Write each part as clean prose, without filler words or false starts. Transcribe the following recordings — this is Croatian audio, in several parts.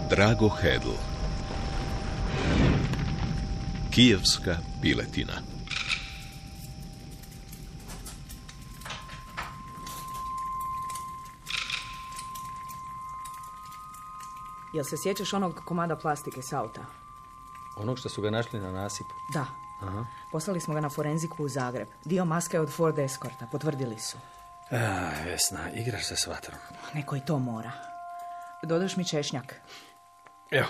Drago Hedl. Kijevska piletina. Jel se sjećaš onog komada plastike s auta? Onog što su ga našli na nasipu? Da. Aha. Poslali smo ga na forenziku u Zagreb. Dio maske je od Ford Escorta, potvrdili su. Vesna, igraš se s vatrom. Neko i to mora. Dodaš mi češnjak. Evo.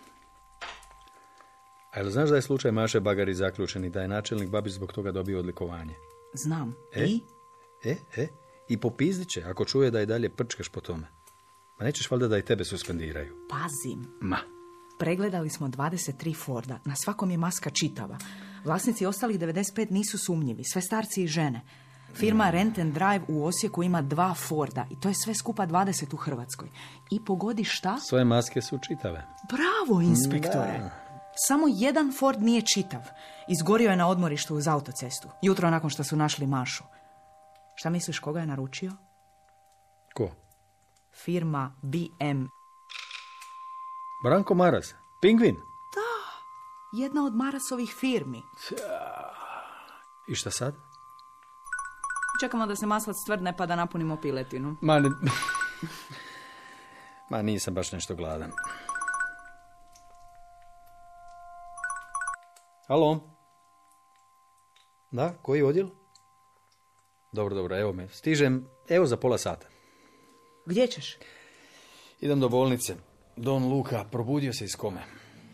A jel znaš da je slučaj Maše Bagarić zaključen i da je načelnik Babić zbog toga dobio odlikovanje? Znam. I? I popizdit će ako čuje da i dalje prčkaš po tome. Ma nećeš valjda da i tebe suspendiraju? Pazim. Ma. Pregledali smo 23 Forda. Na svakom je maska čitava. Vlasnici ostalih 95 nisu sumnjivi. Sve starci i žene. Firma Rent and Drive u Osijeku ima 2 Forda. I to je sve skupa 20 u Hrvatskoj. I pogodi šta? Svoje maske su čitave. Bravo, inspektore. Da. Samo jedan Ford nije čitav. Izgorio je na odmorištu uz autocestu. Jutro nakon što su našli Mašu. Šta misliš, koga je naručio? Ko? Firma BM. Branko Maras. Pingvin? Da, jedna od Marasovih firmi. I šta sad? Čekamo da se maslac tvrdne pa da napunimo piletinu. Ma nisam baš nešto gladan. Halo? Da, koji odjel? Dobro, evo me. Stižem, evo za pola sata. Gdje ćeš? Idem do bolnice. Don Luka probudio se iz kome.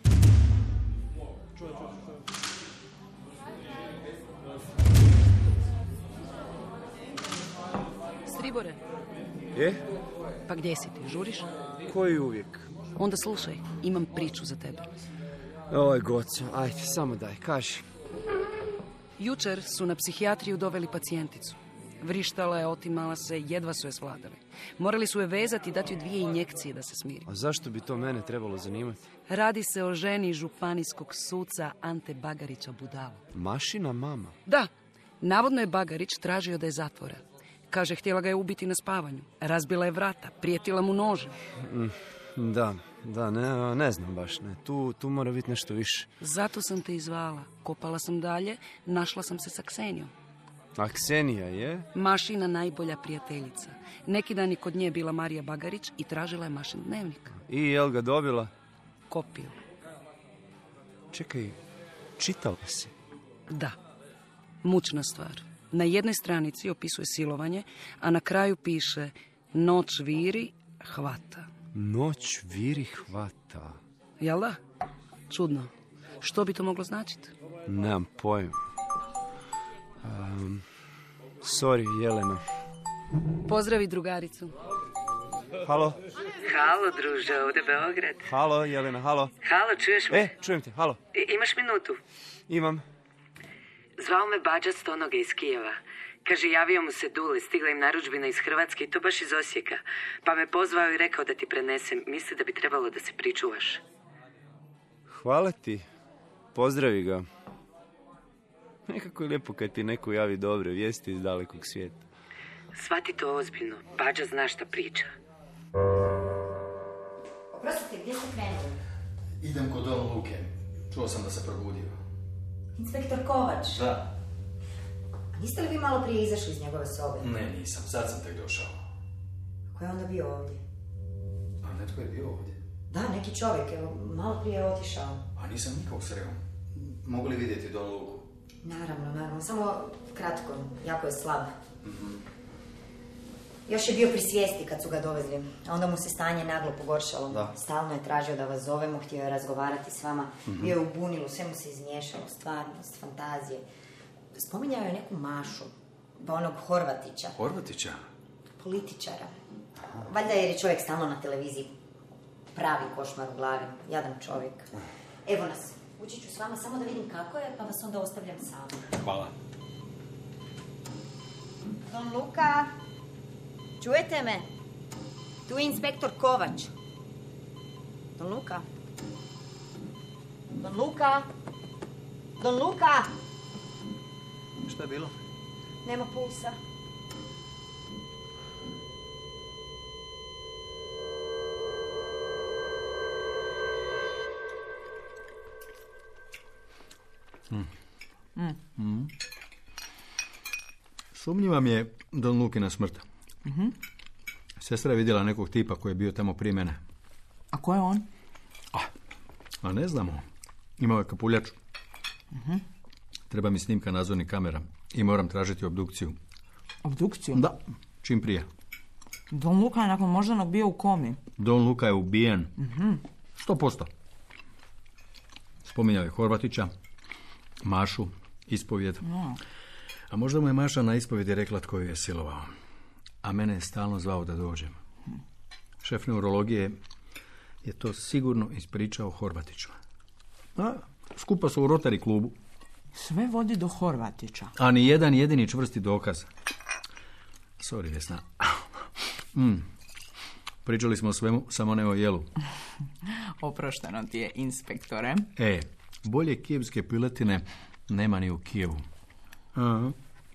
Stribore. Je? Pa gdje si ti, žuriš? Koji uvijek? Onda slušaj, imam priču za tebe. Oj, Goco, ajde, samo daj, kaži. Jučer su na psihijatriju doveli pacijenticu. Vrištala je, otimala se, jedva su je svladali. Morali su je vezati i dati joj 2 injekcije da se smiri. A zašto bi to mene trebalo zanimati? Radi se o ženi županijskog suca Ante Bagarića Budalu. Mašina mama? Da, navodno je Bagarić tražio da je zatvora. Kaže, htjela ga je ubiti na spavanju. Razbila je vrata, prijetila mu nožem. Da, ne znam baš, ne. Tu mora biti nešto više. Zato sam te izvala. Kopala sam dalje, našla sam se sa Ksenijom. A Ksenija je? Mašina najbolja prijateljica. Neki dan je kod nje bila Marija Bagarić i tražila je Mašin dnevnik. I jel ga dobila? Kopiju. Čekaj, čitala si? Da. Mučna stvar. Na jednoj stranici opisuje silovanje, a na kraju piše noć viri, hvata. Noć viri, hvata. Jel da? Čudno. Što bi to moglo značiti? Nemam pojma. Sorry, Jelena. Pozdravi drugaricu. Halo? Halo, druže, ovdje Beograd. Halo, Jelena, halo. Halo, čuješ me? Čujem te, halo. Imaš minutu? Imam. Zvao me Bađa Stonoga iz Kijeva. Kaže, javio mu se Dule, stigla im narudžbina iz Hrvatske i to baš iz Osijeka. Pa me pozvao i rekao da ti prenesem. Misli da bi trebalo da se pričuvaš. Hvala ti. Pozdravi ga. Nekako je lijepo kad ti neko javi dobre vijesti iz dalekog svijeta. Shvati to ozbiljno. Bađa zna šta priča. Oprostite, gdje ste krenuli? Idem kod Don Luke. Čuo sam da se probudio. Inspektor Kovač? Da. A niste li vi malo prije izašli iz njegove sobe? Ne, nisam. Sad sam tek došao. Ko je onda bio ovdje? A netko je bio ovdje? Da, neki čovjek. Evo, malo prije je otišao. A nisam nikog sreo. Mogu li vidjeti Don Luku? Naravno. Samo kratko. Jako je slab. Još je bio pri svijesti kad su ga dovezli. A onda mu se stanje naglo pogoršalo. Da. Stalno je tražio da vas zovemo, htio je razgovarati s vama. Bio je u bunilu, sve mu se izmiješalo. Stvarnost, fantazije. Spominjao je neku Mašu. Pa onog Horvatića. Horvatića? Političara. Valjda jer je čovjek stalno na televiziji. Pravi košmar u glavi. Jadan čovjek. Evo nas. Ući ću s vama samo da vidim kako je, pa vas onda ostavljam samu. Hvala. Don Luka, čujete me? Tu je inspektor Kovač. Don Luka? Don Luka? Don Luka? Šta je bilo? Nema pulsa. Sumnjiva mi je Don Lukina smrt. Sestra je vidjela nekog tipa koji je bio tamo prije mene. A ko je on? A ne znamo. Imao je kapuljač. Treba mi snimka nadzornih kamera i moram tražiti obdukciju. Obdukciju? Da, čim prije. Don Luka je nakon moždanog bio u komi. Don Luka je ubijen. 100%. Spominjao je Horvatića, Mašu, ispovjed. A možda mu je Maša na ispovjedi rekla tko ju je silovao. A mene je stalno zvao da dođem. Šef neurologije je to sigurno ispričao Horvatiću. A skupa su u Rotary klubu. Sve vodi do Horvatića. A ni jedan jedini čvrsti dokaz. Sorry, Vesna. Pričali smo o svemu, samo ne o jelu. Oprošteno ti je, inspektore. Bolje kijevske piletine nema ni u Kijevu. Aha.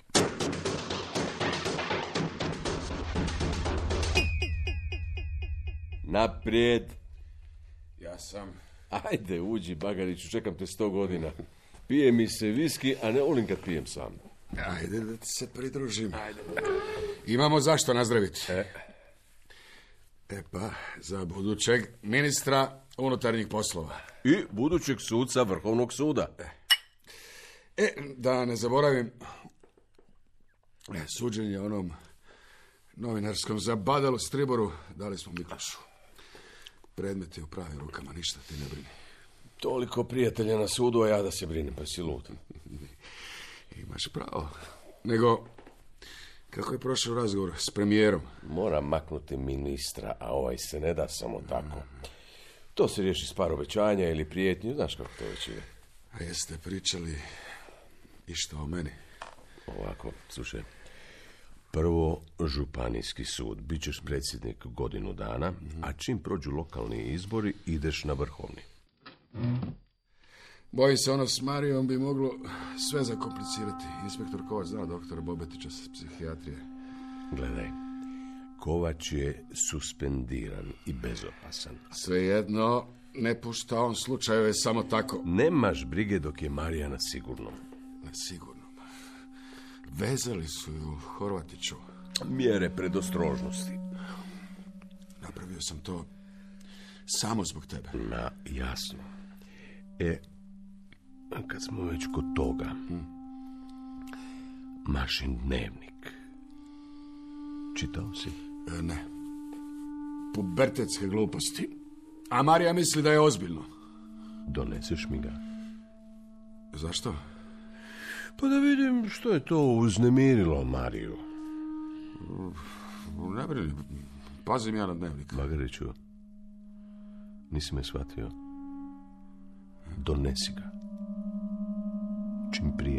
Naprijed. Ja sam. Ajde, uđi, Bagariću, čekam te 100 godina. Pije mi se viski, a ne volim kad pijem sam. Ajde da ti se pridružim. Ajde. Imamo zašto nazdraviti. Pa, za budućeg ministra unutarnjih poslova. I budućeg suca Vrhovnog suda. Da ne zaboravim, suđenje onom novinarskom zabadalu Striboru dali smo Miklošu. Predmet je u pravim rukama, ništa ti ne brini. Toliko prijatelja na sudu, a ja da se brinem, pa si lud. Imaš pravo. Nego, kako je prošao razgovor s premijerom? Moram maknuti ministra, a ovaj se ne da samo tako. To se riješi s par obećanja ili prijetnju, znaš kako to već ide. A jeste pričali išta o meni? Ovako, slušaj. Prvo, županijski sud. Bićeš predsjednik godinu dana, a čim prođu lokalni izbori, ideš na vrhovni. Bojim se, ono s Marijom bi moglo sve zakomplicirati. Inspektor Kovač zna doktora Bobetića s psihijatrije. Gledaj, Kovač je suspendiran i bezopasan. Svejedno, ne pušta on slučajeve samo tako. Nemaš brige dok je Marija na sigurnom. Na sigurnom? Vezali su ju Horvatiću. Mjere predostrožnosti. Napravio sam to samo zbog tebe. Jasno. Kad smo već kod toga, Mašin dnevnik. Čitao si? Ne. Pubertetske gluposti. A Marija misli da je ozbiljno. Doneseš mi ga? Zašto? Pa da vidim što je to uznemirilo Mariju. Ne brini, pazim ja na dnevnik. Bagariću, nisi me shvatio. Donesi ga. Čim prije.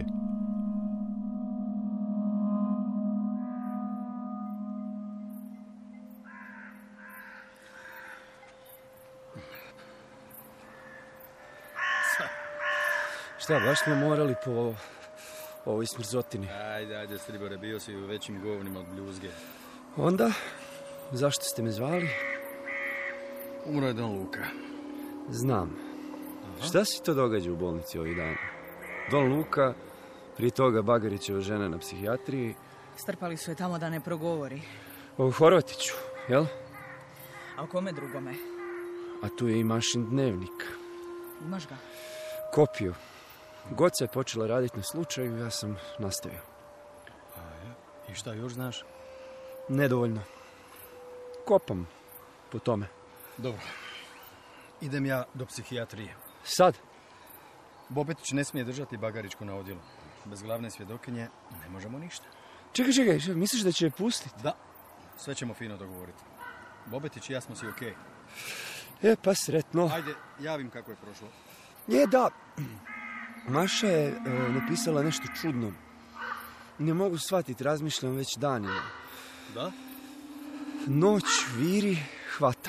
Šta, baš smo morali po ovoj smrzotini. Ajde, Stribore, bio si u većim govnima od bljuzge. Onda, zašto ste me zvali? Umro je Don Luka. Znam. Šta se to događa u bolnici ovih dana? Don Luka, prije toga Bagarićeva žena na psihijatriji. Strpali su je tamo da ne progovori. O Horvatiću, jel? A o kome drugome? A tu je i Mašin dnevnik. Imaš ga? Kopiju. Goca je počela raditi na slučaju, ja sam nastavio. I šta još znaš? Nedovoljno. Kopam po tome. Dobro. Idem ja do psihijatrije. Sad? Bobetić ne smije držati Bagarićku na odjelu. Bez glavne svjedokinje ne možemo ništa. Čekaj, misliš da će je pustiti? Da, sve ćemo fino dogovoriti. Bobetić i ja smo si okej. Pa sretno. Ajde, javim kako je prošlo. Da. Maša je napisala nešto čudno. Ne mogu shvatiti, razmišljam već danima. Da? Noć viri, hvata.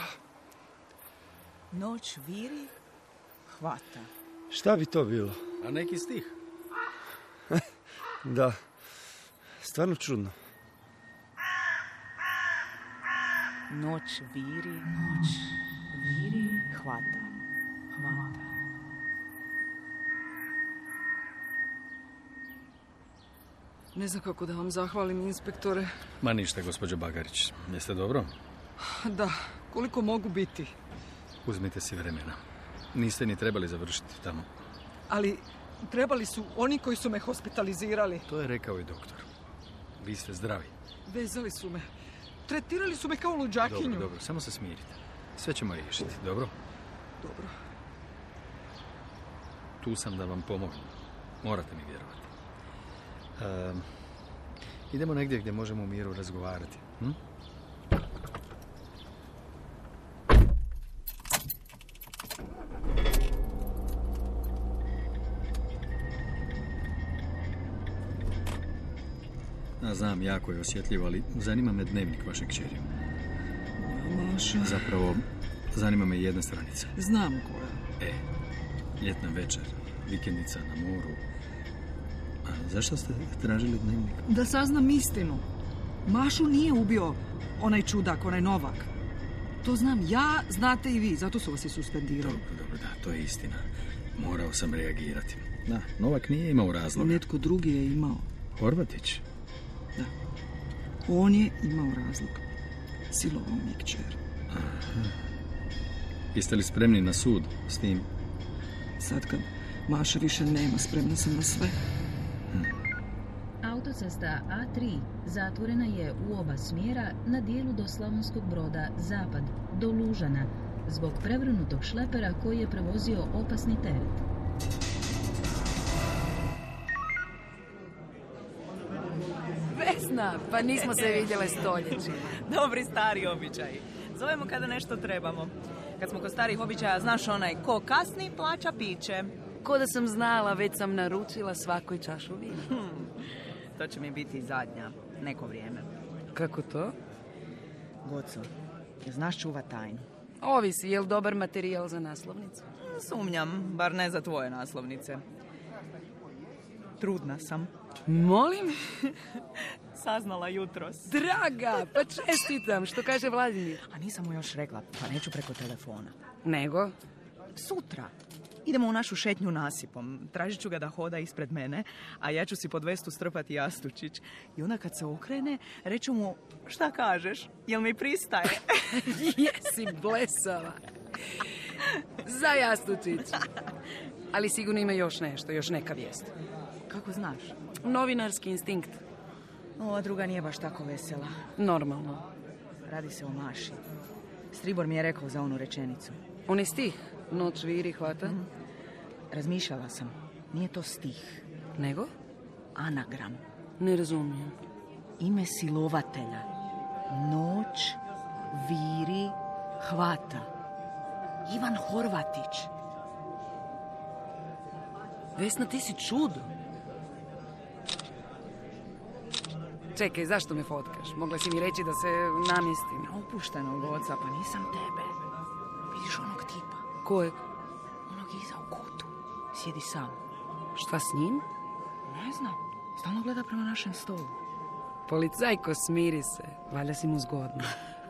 Noć viri, hvata. Šta bi to bilo? A neki stih? Da, stvarno čudno. Noć viri, hvata. Ne znam kako da vam zahvalim, inspektore. Ma ništa, gospođo Bagarić. Jeste dobro? Da, koliko mogu biti. Uzmite si vremena. Niste ni trebali završiti tamo. Ali trebali su oni koji su me hospitalizirali. To je rekao i doktor. Vi ste zdravi. Vezali su me. Tretirali su me kao luđakinju. Dobro, samo se smirite. Sve ćemo riješiti, dobro? Dobro. Tu sam da vam pomognem. Morate mi vjerovati. Idemo negdje gdje možemo u miru razgovarati. Znam, jako je osjetljivo, ali zanima me dnevnik vaše kćeri. Maša. Zapravo, zanima me jedna stranica. Znam koja. Ljetna večer, vikendica na moru. A zašto ste tražili dnevnik? Da saznam istinu. Mašu nije ubio onaj čudak, onaj Novak. To znam ja, znate i vi, zato su vas i suspendirali. Dobro, da, to je istina. Morao sam reagirati. Da, Novak nije imao razloga. Netko drugi je imao. Horvatić? Da. On je imao razlog. Silovao mi kćer. Jeste li spremni na sud s tim? Sad kad Maša više nema, spremna sam na sve. Autocesta A3 zatvorena je u oba smjera na dijelu do Slavonskog Broda zapad, do Lužana, zbog prevrnutog šlepera koji je prevozio opasni teret. Vesna, pa nismo se vidjele stoljeći. Dobri stari običaji. Zovemo kada nešto trebamo. Kad smo kod starih običaja, znaš onaj, ko kasni, plaća piće. Ko da sam znala, već sam naručila svakoj čašu vina. To će mi biti zadnja, neko vrijeme. Kako to? Goco, znaš čuva tajnu? Ovisi, je li dobar materijal za naslovnicu? Sumnjam, bar ne za tvoje naslovnice. Trudna sam. Molim? Saznala jutros. Draga, pa čestitam, što kaže Vladimir. A nisam mu još rekla, pa neću preko telefona. Nego? Sutra. Idemo u našu šetnju nasipom. Tražit ću ga da hoda ispred mene, a ja ću si pod vestu strpati jastučić. I onda kad se okrene, reću mu, šta kažeš? Jel mi pristaje? Jesi blesava. Za jastučić. Ali sigurno ima još nešto, još neka vijest. Kako znaš? Novinarski instinkt. Ova druga nije baš tako vesela. Normalno. Radi se o Maši. Stribor mi je rekao za onu rečenicu. On je stih. Noć viri hvata. Razmišljala sam. Nije to stih. Nego? Anagram. Ne razumijem. Ime silovatelja. Noć viri hvata. Ivan Horvatić. Vesna, ti si čudo. Čekaj, zašto me fotkaš? Mogla si mi reći da se namjestim. Opuštenog oca, pa nisam tebe. Vidiš onog tipa? Kojeg? Onog iza u kutu. Sjedi sam. Šta s njim? Ne znam. Stalno gleda prema našem stolu. Policajko, smiri se. Valjda si mu zgodno.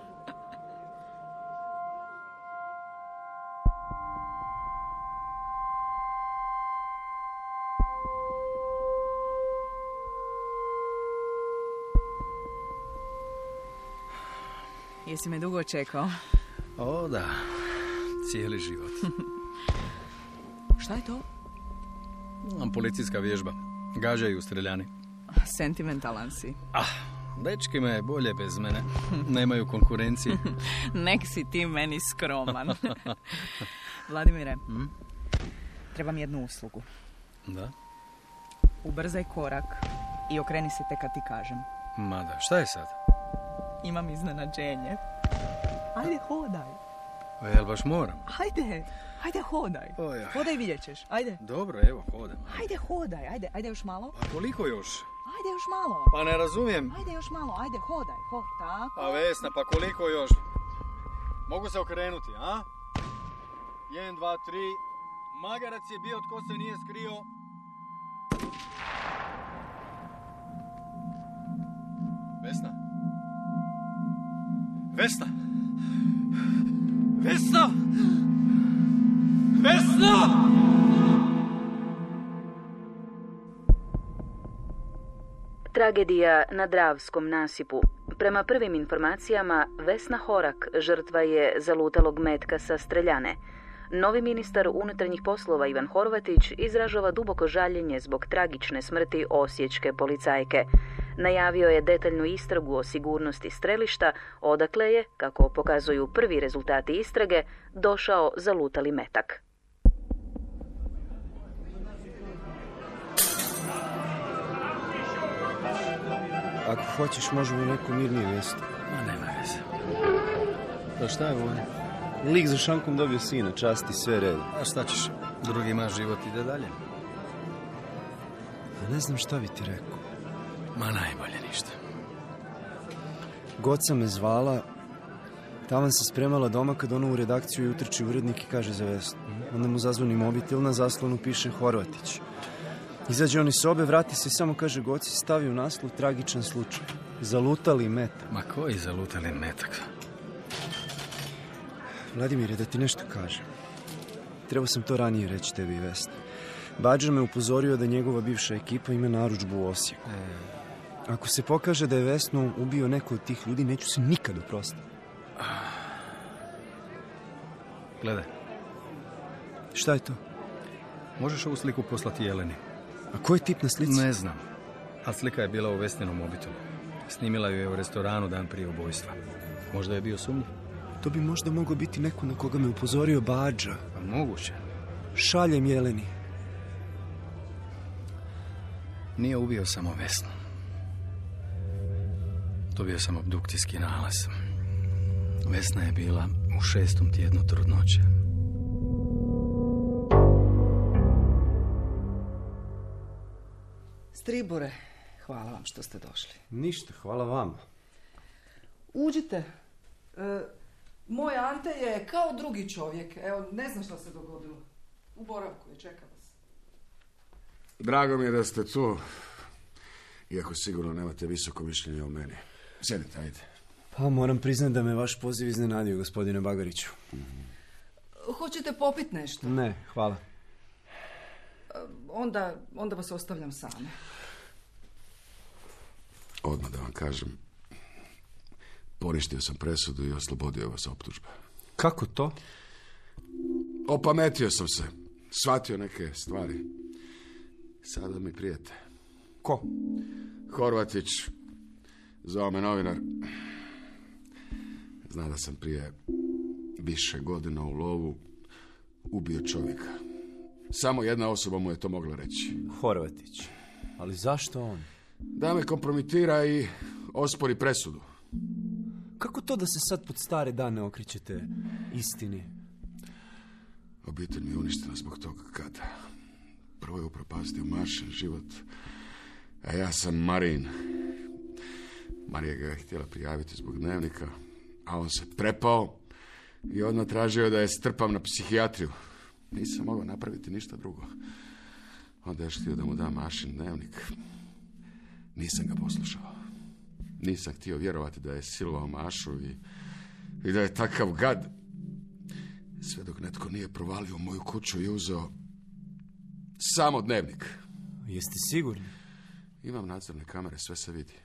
Jesi me dugo čekao? O, da. Cijeli život. Šta je to? Policijska vježba. Gađaju streljani. Sentimentalan si. Dečki me bolje bez mene. Nemaju konkurencije. Nek si ti meni skroman. Vladimire, trebam jednu uslugu. Da? Ubrzaj korak i okreni se tek kad ti kažem. Mada, šta je sad? Imam iznenađenje. Ajde, hodaj. Jel baš moram? Ajde, hodaj. Hodaj, vidjet ćeš. Ajde. Dobro, evo, hodam. Ajde, hodaj. Ajde još malo. A koliko još? Ajde još malo. Pa ne razumijem. Ajde još malo, ajde, hodaj. Tako. Pa Vesna, pa koliko još? Mogu se okrenuti, a? 1, 2, 3. Magarac je bio, tko se nije skrio. Vesna? Vesna! Vesna! Vesna! Tragedija na Dravskom nasipu. Prema prvim informacijama, Vesna Horak žrtva je zalutalog metka sa streljane. Novi ministar unutarnjih poslova Ivan Horvatić izražava duboko žaljenje zbog tragične smrti osječke policajke. Najavio je detaljnu istragu o sigurnosti strelišta, odakle je, kako pokazuju prvi rezultati istrage, došao zalutali metak. Ako hoćeš, možemo neku mirniju mjesto. Ma nema veze. Pa šta je ovdje? Lik za šankom dobio sina, časti, sve red. A šta ćeš? Drugi ima život, ide dalje. Ne znam šta bi ti rekao. Ma najbolje ništa. Goca me zvala, tavan se spremala doma kad ona u redakciju i utrči urednik i kaže za Vesnu. Onda mu zazvoni mobitel, na zaslonu piše Horvatić. Izađe on iz sobe, vrati se i samo kaže Goci, stavi u naslov tragičan slučaj. Zalutali metak. Ma koji zalutali metak? Vladimire, da ti nešto kažem. Trebao sam to ranije reći tebi i Vesni. Badžer me upozorio da njegova bivša ekipa ima narudžbu u Osijeku. Ako se pokaže da je Vesnu ubio neko od tih ljudi, neću se nikad oprostiti. Gledaj. Šta je to? Možeš ovu sliku poslati Jeleni? A ko je tip na slici? Ne znam. A slika je bila u Vesninom mobitelu. Snimila ju je u restoranu dan prije ubojstva. Možda je bio sumnjiv. To bi možda mogao biti neko na koga me upozorio Badža. Pa moguće. Šaljem Jeleni. Nije ubio samo Vesnu. Dobio sam obdukcijski nalaz. Vesna je bila u 6. tjednu trudnoće. Stribore, hvala vam što ste došli. Ništa, hvala vama. Uđite. Moj Ante je kao drugi čovjek. Evo, ne znam što se dogodilo. U boravku je, čeka vas. Drago mi je da ste tu, iako sigurno nemate visoko mišljenje o meni. Sjedite, ajde. Pa moram priznati da me vaš poziv iznenadio, gospodine Bagariću. Hoćete popit nešto? Ne, hvala. Onda vas ostavljam same. Odmah da vam kažem, poništio sam presudu i oslobodio vas optužbe. Kako to? Opametio sam se, shvatio neke stvari. Sada mi prijete. Ko? Horvatić, zvao me novinar. Zna da sam prije više godina u lovu ubio čovjeka. Samo jedna osoba mu je to mogla reći. Horvatić. Ali zašto on? Da me kompromitira i ospori presudu. Kako to da se sad pod stare dane okrećete istini? Obitelj mi je uništena zbog toga kada. Prvo je upropastio Mašin život, a ja sam Marin. Marija ga je htjela prijaviti zbog dnevnika, a on se prepao i odmah tražio da je strpam na psihijatriju. Nisam mogao napraviti ništa drugo. Onda je htio da mu dam Mašin dnevnik. Nisam ga poslušao. Nisam htio vjerovati da je silovao Mašu i da je takav gad. Sve dok netko nije provalio u moju kuću i uzeo samo dnevnik. Jeste sigurni? Imam nadzorne kamere, sve se vidi.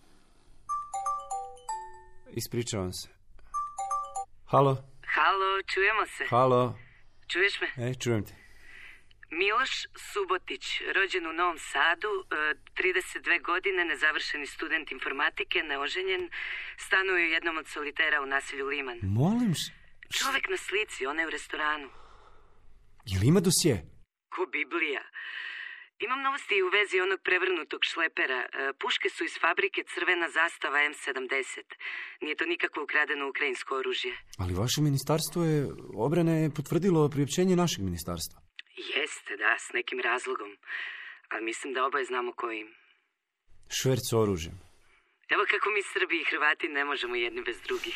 Ispričavam se. Halo? Halo, čujemo se. Halo? Čuješ me? Čujem te. Miloš Subotić, rođen u Novom Sadu, 32 godine, nezavršeni student informatike, neoženjen, stanuje u jednom od solitera u naselju Liman. Molim se. Čovjek na slici, ona je u restoranu. Je li ima dosje? Ko Biblija. Imam novosti u vezi onog prevrnutog šlepera. Puške su iz fabrike Crvena zastava M70. Nije to nikakvo ukradeno ukrajinsko oružje. Ali vaše ministarstvo obrane je potvrdilo priopćenje našeg ministarstva. Jeste, da, s nekim razlogom. Ali mislim da oboje znamo kojim. Šverc oružjem. Evo kako mi Srbi i Hrvati ne možemo jedni bez drugih.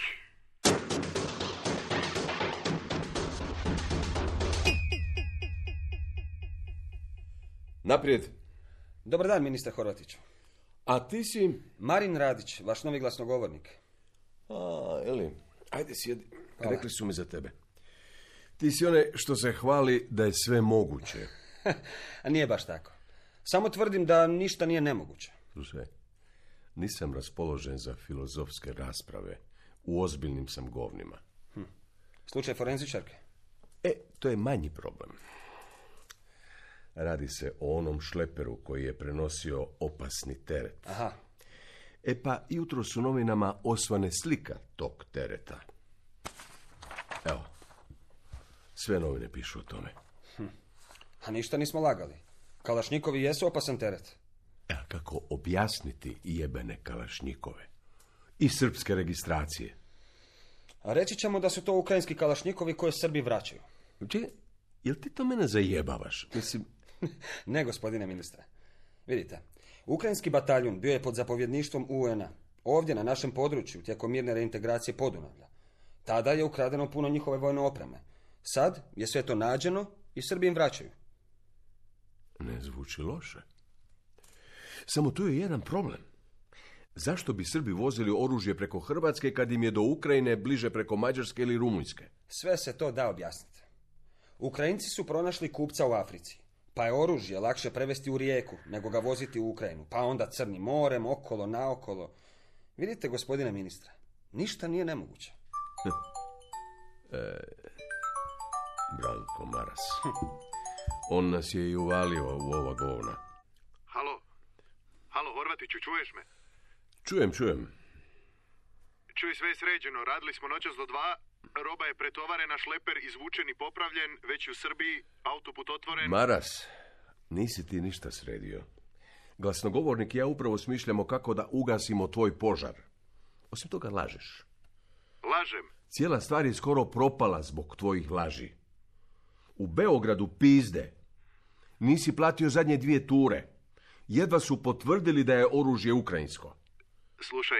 Naprijed. Dobar dan, ministar Horvatić. A ti si? Marin Radić, vaš novi glasnogovornik. Eli, ajde sjedi. Rekli su mi za tebe. Ti si onaj što se hvali da je sve moguće. A nije baš tako. Samo tvrdim da ništa nije nemoguće. Slušaj, Nisam raspoložen za filozofske rasprave. U ozbiljnim sam govnima. Slučaj forenzičarke? To je manji problem. Radi se o onom šleperu koji je prenosio opasni teret. Aha. Pa jutros u novinama osvane slika tog tereta. Evo, sve novine pišu o tome. A ništa nismo lagali. Kalašnjikovi jesu opasan teret. Kako objasniti jebene kalašnjikove? I srpske registracije. A reći ćemo da su to ukrajinski kalašnjikovi koje Srbi vraćaju. Jel ti to mene zajebavaš? Mislim... Ne, gospodine ministre. Vidite, ukrajinski bataljun bio je pod zapovjedništvom UN-a, ovdje na našem području, tijekom mirne reintegracije Podunavlja. Tada je ukradeno puno njihove vojne opreme. Sad je sve to nađeno i Srbi im vraćaju. Ne zvuči loše. Samo tu je jedan problem. Zašto bi Srbi vozili oružje preko Hrvatske kad im je do Ukrajine bliže preko Mađarske ili Rumunjske? Sve se to da objasniti. Ukrajinci su pronašli kupca u Africi, pa je oružje lakše prevesti u Rijeku nego ga voziti u Ukrajinu, pa onda Crnim morem, okolo, naokolo. Vidite, gospodine ministre, ništa nije nemoguće. Branko Maras. On nas je i uvalio u ova govna. Halo, Horvatiću, čuješ me? Čujem. Čuj, sve je sređeno. Radili smo noćas do 2. Roba je pretovarena, šleper izvučen i popravljen, već u Srbiji, autoput otvoren. Maras, nisi ti ništa sredio. Glasnogovornik i ja upravo smišljamo kako da ugasimo tvoj požar. Osim toga lažeš. Lažem? Cijela stvar je skoro propala zbog tvojih laži. U Beogradu pizde. Nisi platio zadnje 2 ture. Jedva su potvrdili da je oružje ukrajinsko. Slušaj,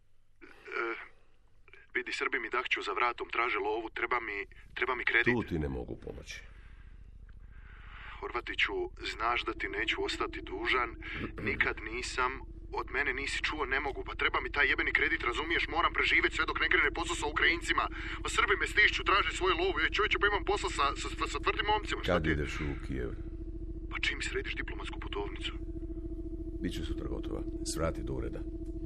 vidi, Srbi mi dahću za vratom, traže lovu, treba mi kredit. Tu ti ne mogu pomoći. Horvatiću, znaš da ti neću ostati dužan, nikad nisam, od mene nisi čuo, ne mogu, pa treba mi taj jebeni kredit, razumiješ, moram preživjeti sve dok ne krene posao sa Ukrajincima. Pa Srbi me stišću, traže svoju lovu, čovječe, pa imam posao sa tvrdim momcima. Kad ideš u Kijev? Pa čim središ diplomatsku putovnicu? Biće sutra gotova. Svrati do ureda.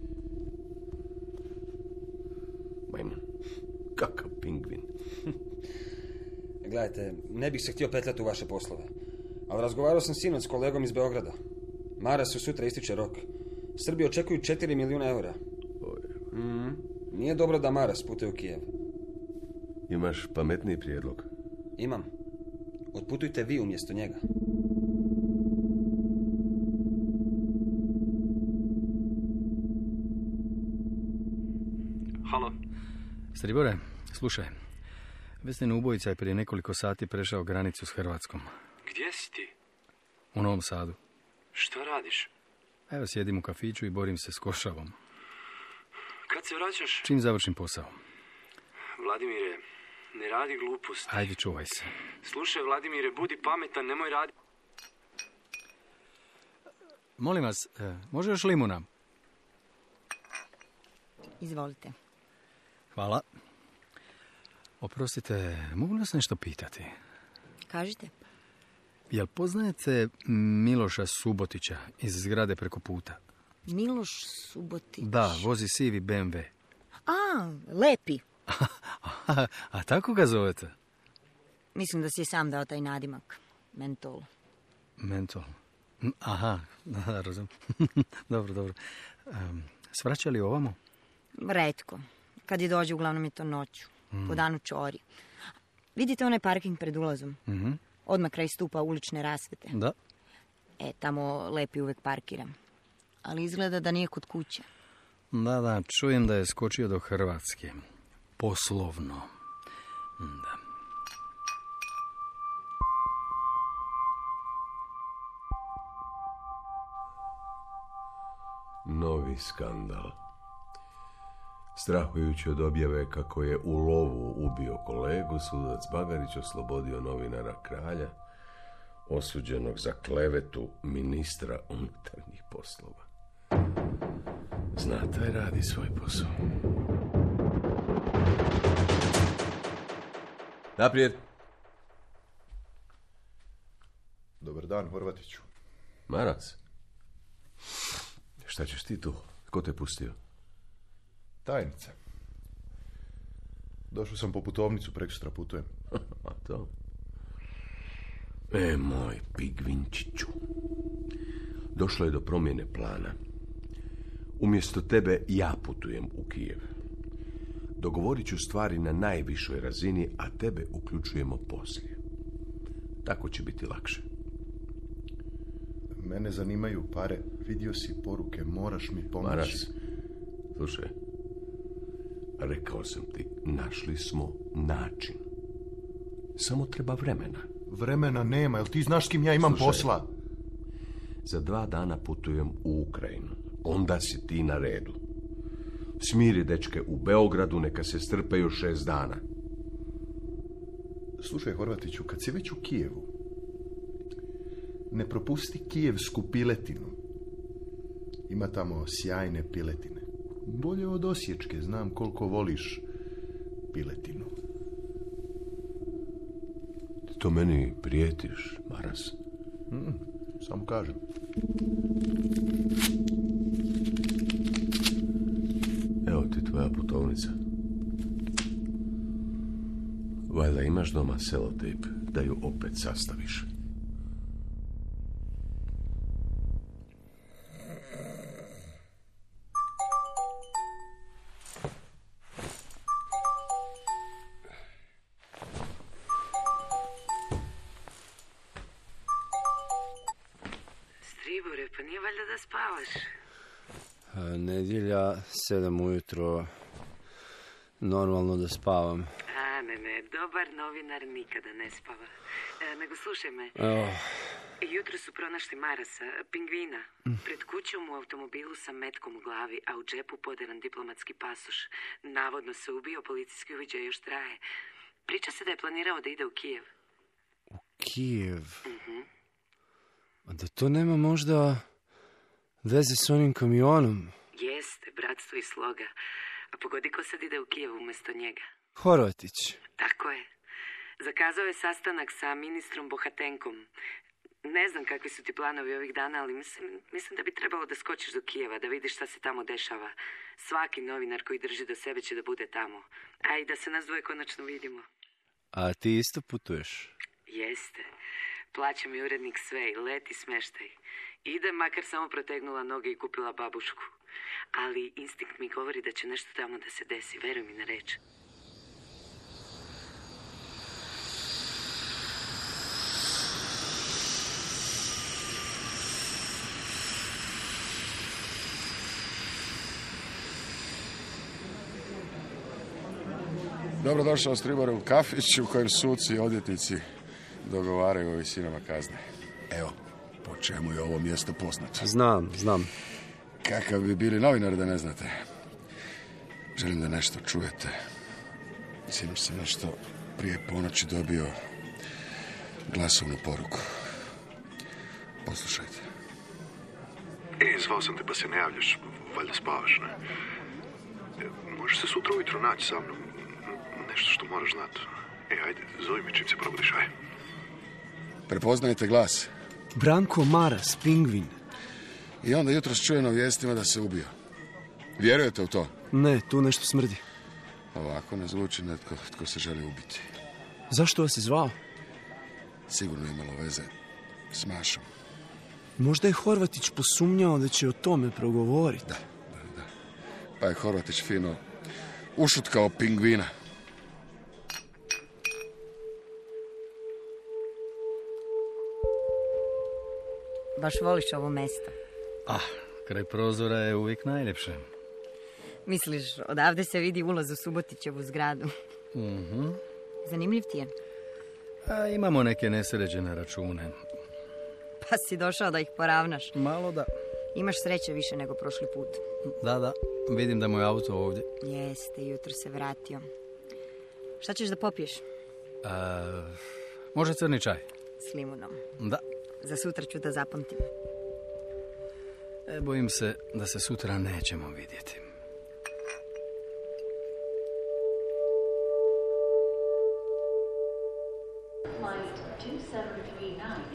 Majmun. Kakav pingvin. Gledajte, ne bih se htio petljati u vaše poslove. Ali razgovarao sam sinoć s kolegom iz Beograda. Marasu sutra ističe rok. Srbi očekuju 4 milijuna eura. Nije dobro da Maras putuje u Kijev. Imaš pametniji prijedlog? Imam. Otputujte vi umjesto njega. Halo. Stribore, slušaj. Vesnin ubojica je prije nekoliko sati prešao granicu s Hrvatskom. Gdje si ti? U Novom Sadu. Šta radiš? Evo, sjedim u kafiću i borim se s košavom. Kad se vraćaš? Čim završim posao. Vladimire, ne radi gluposti. Ajde, čuvaj se. Slušaj, Vladimire, budi pametan, nemoj raditi. Molim vas, može još limuna? Izvolite. Hvala. Oprostite, mogu nas nešto pitati? Kažite. Jel poznajete Miloša Subotića iz zgrade preko puta? Miloš Subotić? Da, vozi sivi BMW. A, Lepi. A tako ga zovete? Mislim da si je sam dao taj nadimak. Mentol. Mentol. Aha, da, razumijem. Dobro. Svraća li ovamo? Retko. Kad je dođe, uglavnom je to noću. Po danu čori. Vidite onaj parking pred ulazom? Odmah kraj stupa ulične rasvete. Da. Tamo Lepi uvek parkiram. Ali izgleda da nije kod kuće. Da, čujem da je skočio do Hrvatske. Poslovno. Da. Novi skandal. Strahujući od objave kako je u lovu ubio kolegu, sudac Bagarić oslobodio novinara Kralja, osuđenog za klevetu ministra unutarnjih poslova. Zna, taj radi svoj posao. Naprijed. Dobar dan, Horvatiću. Maras, šta ćeš ti tu? Ko te pustio? Tajnica. Došao sam po putovnicu, prekosutra putujem. A to? Moj pigvinčiću. Došlo je do promjene plana. Umjesto tebe ja putujem u Kijev. Dogovorit ću stvari na najvišoj razini, a tebe uključujemo poslije. Tako će biti lakše. Mene zanimaju pare. Vidio si poruke, moraš mi pomoći. Maras, slušaj. Rekao sam ti, našli smo način. Samo treba vremena. Vremena nema, jel ti znaš s kim ja imam posla? Za 2 dana putujem u Ukrajinu. Onda si ti na redu. Smiri dečke u Beogradu, neka se strpe još 6 dana. Slušaj, Horvatiću, kad si već u Kijevu, ne propusti kijevsku piletinu. Ima tamo sjajne piletine. Bolje od osječke, znam koliko voliš piletinu. Ti to meni prijetiš, Maras? Samo kažem. Evo ti tvoja putovnica. Valjda imaš doma selotejp da ju opet sastaviš. Stribore, pa nije valjda da spavaš? Nedjelja, 7 ujutro, normalno da spavam. Ne, dobar novinar nikada ne spava. Nego slušaj me, jutro su pronašli Marasa, pingvina, pred kućom u automobilu sa metkom u glavi, a u džepu poderan diplomatski pasoš. Navodno se ubio, policijski uviđaj još traje. Priča se da je planirao da ide u Kijev. U Kijev? A da to nema možda veze s onim kamionom? Jeste, bratstvo i sloga. A pogodi ko sad ide u Kijev umjesto njega. Horvatić. Tako je. Zakazao je sastanak sa ministrom Bohatenkom. Ne znam kakvi su ti planovi ovih dana, ali mislim da bi trebalo da skočiš do Kijeva, da vidiš šta se tamo dešava. Svaki novinar koji drži do sebe će da bude tamo. A i da se nas dvoje konačno vidimo. A ti isto putuješ? Jeste. Plaća mi urednik sve i let i smeštaj. Idem, makar samo protegnula noge i kupila babušku. Ali instinkt mi govori da će nešto tamo da se desi. Veruj mi na reč. Dobrodošao, Stribore, u kafić u kojem suci i odvjetnici dogovaraju o visinama kazne. Evo, po čemu je ovo mjesto poznato. Znam. Kakav bi bili novinari da ne znate. Želim da nešto čujete. Sinoć sam nešto prije ponoći dobio glasovnu poruku. Poslušajte. Zvao sam te pa se ne javljaš. Valjda spavaš, ne? Možeš se sutra ujutro naći sa mnom. Nešto što moraš znati. Ajde, zovi me čim se probudiš, aj. Prepoznajte glas? Branko Maras, pingvin. I onda jutros čuje na vijestima da se ubio. Vjerujete u to? Ne, tu nešto smrdi. Ovako ne zvuči netko tko se želi ubiti. Zašto vas je zvao? Sigurno je imalo veze s Mašom. Možda je Horvatić posumnjao da će o tome progovoriti. Da. Pa je Horvatić fino ušutkao pingvina. Baš voliš ovo mesto? Kraj prozora je uvijek najljepše. Misliš, odavde se vidi ulaz u Subotićevu zgradu? Zanimljiv ti je? Imamo neke nesređene račune. Pa si došao da ih poravnaš? Malo da. Imaš sreće više nego prošli put. Da, vidim da mu je auto ovdje. Jeste, jutro se vratio. Šta ćeš da popiješ? Može crni čaj. S limunom. Da. Za sutra ću da zapamtim. Bojim se da se sutra nećemo vidjeti.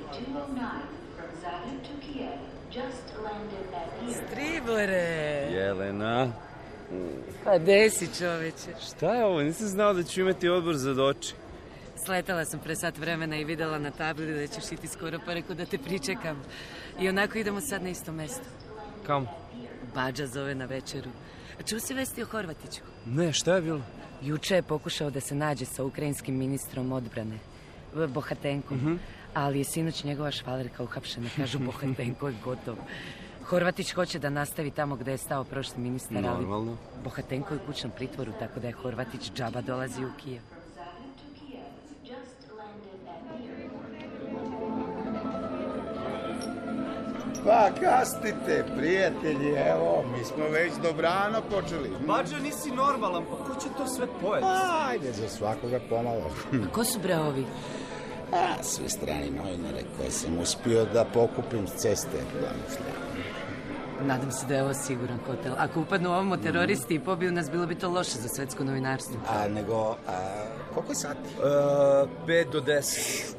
Stribore! A? Pa desi, čoveče. Šta je ovo? Nisam znao da ću imati odbor za doči. Sletala sam pre sat vremena i videla na tabli da ćeš iti skoro, pa rekao da te pričekam. I onako idemo sad na isto mesto. Kamo? Bađa zove na večeru. Čuo si vesti o Horvatiću? Ne, šta je bilo? Juče je pokušao da se nađe sa ukrajinskim ministrom odbrane, Bohatenkom. Ali je sinoć njegova švalerka uhapšena. Kažu, Bohatenko je gotov. Horvatić hoće da nastavi tamo gde je stao prošli ministar, Normalno. ali Bohatenko je u kućnom pritvoru, tako da je Horvatić džaba dolazi u Kijev. Pa kastite, prijatelji, evo, mi smo već dobrano počeli. Bađo, nisi normalan, pa ko će to sve pojeti? Ajde, za svakoga pomalo. A ko su bre ovi? Svi strani novinare koje sam uspio da pokupim s ceste. Nadam se da je ovo siguran hotel. Ako upadnu ovamo teroristi i pobiju nas, bilo bi to loše za svetsko novinarstvo. Koliko je sati? 5 do 10.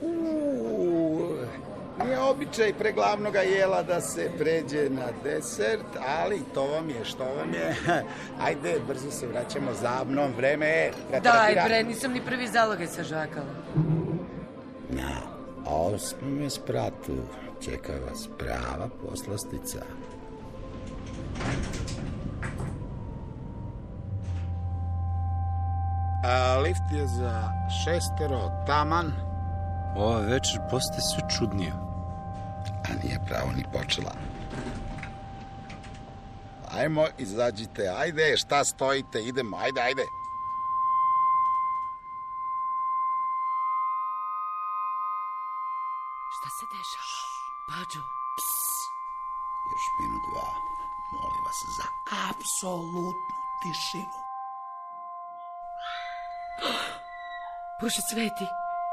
Nije običaj pre glavnoga jela da se pređe na desert, ali to vam je, što vam je. Ajde, brzo se vraćamo za mnom, vreme je. Daj bre, nisam ni prvi zalogaj sažakala. Na 8. spratu čeka vas prava poslastica. Lift je za 6 taman. Ova večer postaje sve čudnija. A nije pravo ni počela. Ajmo, izađite, ajde, šta stojite, idemo, ajde. Šta se dešava? Bađo. Još minut, 2. Molim vas za apsolutnu tišinu. Bože sveti.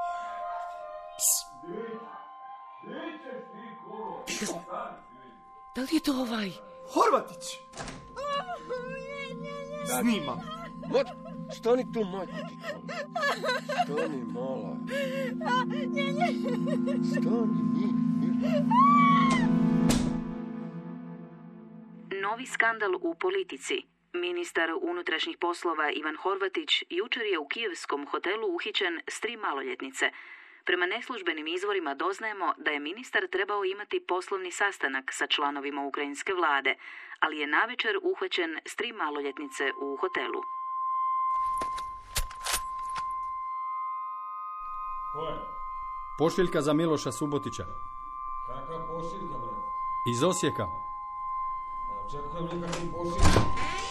Da li je to ovaj? Horvatić! Snimam. Stani tu, majke ti. Stani, mala. Stani, Novi skandal u politici. Ministar unutrašnjih poslova Ivan Horvatić jučer je u kijevskom hotelu uhićen s 3 maloljetnice. Prema neslužbenim izvorima doznajemo da je ministar trebao imati poslovni sastanak sa članovima ukrajinske vlade, ali je navečer uhvaćen s 3 maloljetnice u hotelu. Ko je? Pošiljka za Miloša Subotića. Kakva pošiljka, bre? Iz Osijeka. Ne očekujem nikakvim pošiljka.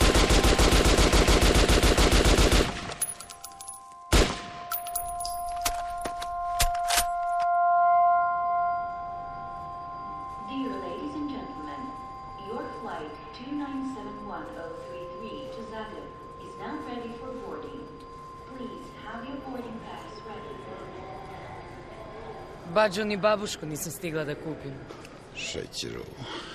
Bađo, ni babušku nisam stigla da kupim. Šećeru,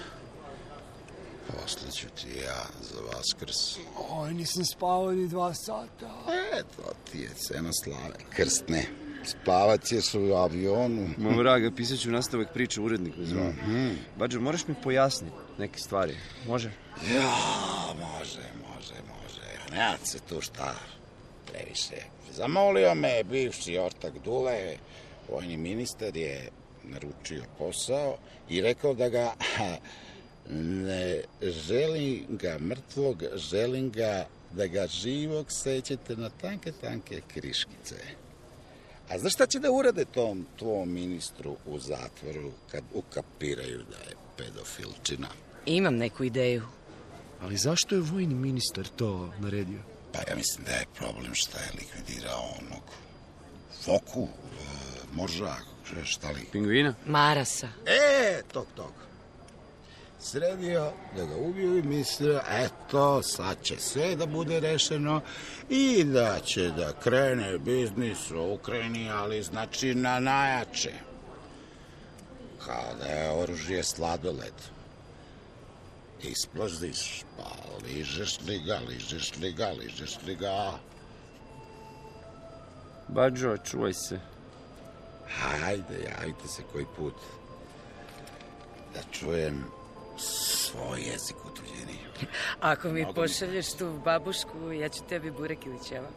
posle ću ti ja za Vaskrs. Oj, nisam spavao ni 2 sata. To ti je cena slave. Krstne, spavat ćeš u avionu. Moj vraga, pisat ću nastavak priče, urednik me zvao. Bađo, moraš mi pojasniti neke stvari, može? Ja, može. Nema se tu šta previše. Zamolio me bivši ortak Dule, vojni ministar je naručio posao i rekao da ga ne želim ga mrtvog, želim ga da ga živog sećete na tanke kriškice. A znaš šta će da urade tom tvom ministru u zatvoru kad ukapiraju da je pedofilčina? Imam neku ideju. Ali zašto je vojni ministar to naredio? Pa ja mislim da je problem što je likvidirao onog Foku, Morža, šta li? Pingvina? Marasa. Tog. Sredio da ga ubiju i mislio, eto, sad će sve da bude rešeno i da će da krene biznis u Ukrajini, ali znači na najjače. Kao da je oružje sladoled. Isploziš, pa ližeš li ga. Bađo, čuvaj se. Ajde, javite se koji put da čujem svoj jezik utuljeni. Ako mi pošalješ tu babušku, ja ću tebi burek ili ćevap.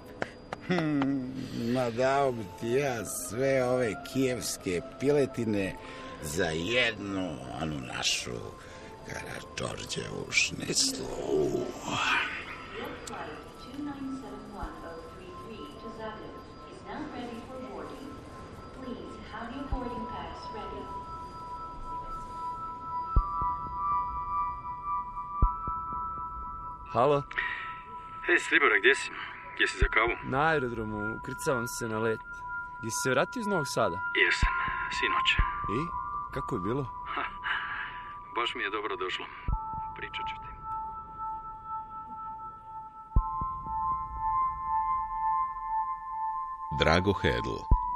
Ma dao bi ti ja sve ove kijevske piletine za jednu, onu našu Karađorđevu šniclu. Halo? Hej, Stribora, gdje si? Gdje si za kavu? Na aerodromu, ukrcavam se na let. Jesi se vratio iz Novog Sada? Jesam, sinoć. I? Kako je bilo? Baš mi je dobro došlo. Pričat ću ti. Drago Hedl.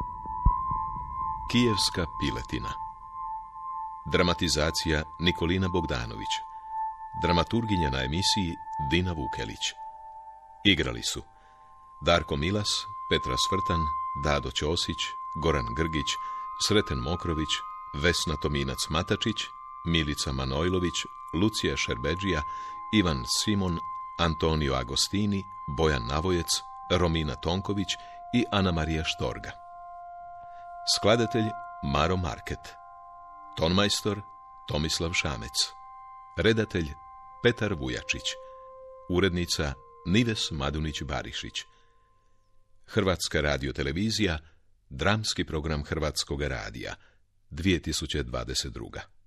Kijevska piletina. Dramatizacija Nikolina Bogdanović. Dramaturginja na emisiji Dina Vukelić. Igrali su Darko Milas, Petra Svrtan, Dado Ćosić, Goran Grgić, Sreten Mokrović, Vesna Tominac-Matačić, Milica Manojlović, Lucija Šerbedžija, Ivan Simon, Antonio Agostini, Bojan Navojec, Romina Tonković i Ana Marija Štorga. Skladatelj Maro Market. Tonmajstor Tomislav Šamec. Redatelj Petar Vujačić. Urednica Nives Madunić-Barišić. Hrvatska radiotelevizija, dramski program Hrvatskog radija, 2022.